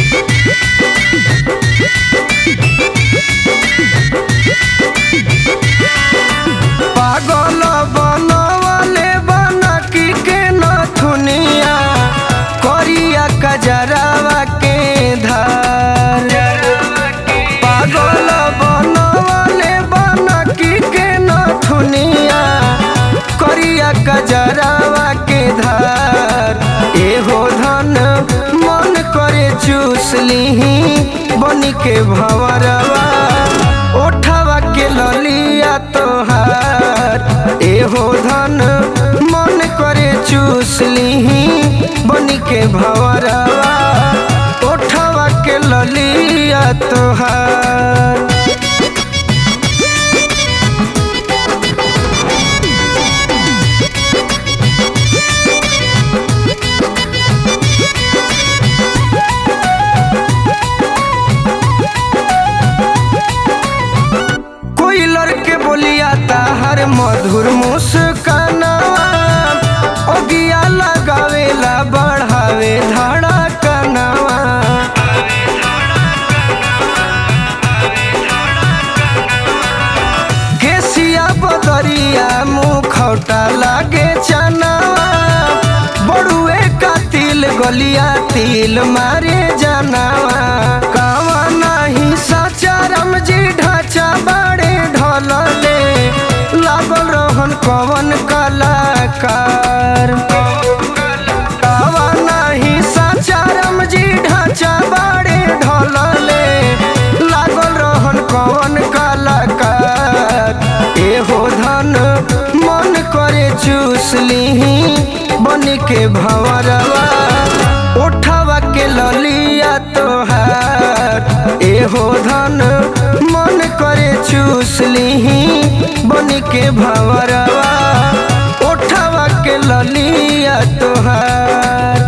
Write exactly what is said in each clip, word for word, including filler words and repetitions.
पागल बनवले बनकी के नथुनिया करिया कजरावा के धार। पागल बनवले बनकी के नथुनिया करिया कजरावा के धार। एहो धन मन करे चूस लीही बनी के भंवरवा ओठवा के ललिया तोहार। एहो धन मन करे चूस लीही बनी के भंवरवा ओठवा के ललिया तोहार। कोई लड़के बोलिया ताहर मधुर मुस्कानवा ओगिया लगावेला बढ़ावे धड़कनवा। केसिया बदरिया मुखौटा लागे चनवा बड़ुए का तिल गलिया तिल मारे जानवा। कावा नहीं सचा रमजी ढांचा बड़े ढोलले लागल रहन कवन कलाकार। कावा नहीं सचा रमजी ढांचा बड़े ढोलले लागल रहन कवन कलाकार। एहो धन मन करे चूस लीही बनी के भंवरवा ओठवा के ललिया तोहार। एहो धन मन करे चूस लीही बनी के भंवरवा ओठवा के ललिया तोहार।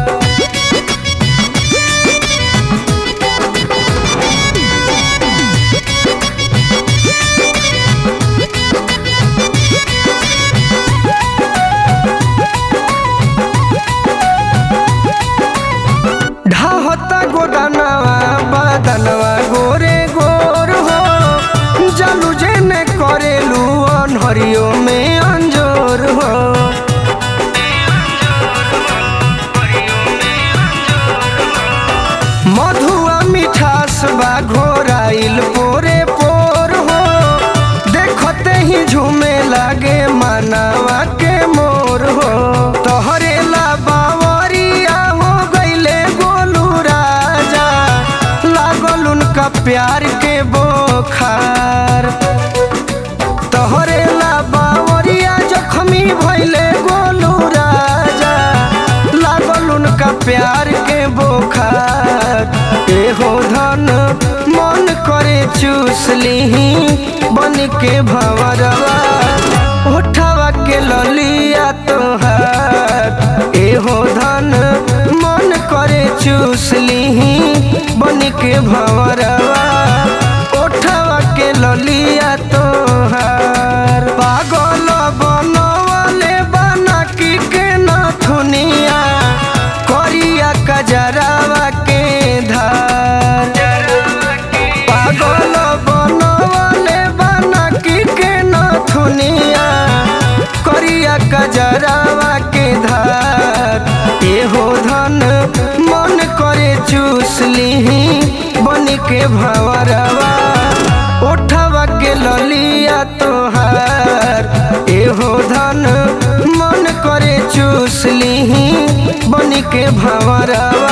ढाहता गोदानवा बदनवा गोरे गोर हो जलू जेने करेलू अनहरियो में अंजोर हो। मधुआ मिठास बा घोराइल पोरे पोर हो देखते ही झूमे लागे मानवा के मोर हो। तोहरे ला बावरिया हो गईले गोलू राजा लागल उनका प्यार के बोखार। तोहरे ला बावरिया जख्मी भइले गोलू राजा लागल उनका प्यार के बोखार। एहो धन मन करे चूस लीही बनी के भंवरवा ओठवा के ललिया तोहार। एहो धन मन करे चूस लीही बनी के भंवरवा ओठवा के ललिया तोहार। पागल बनवले बनकी के नथुनिया करिया कजरावा के धार। पागल बनवले बनकी के नथुनिया करिया कजरावा के धार। एहो धन मन करे चूस लीही बनी के भंवरवा ओठवा के ललिया तोहार। एहो धन मन करे चूस लीही बनी के भंवरवा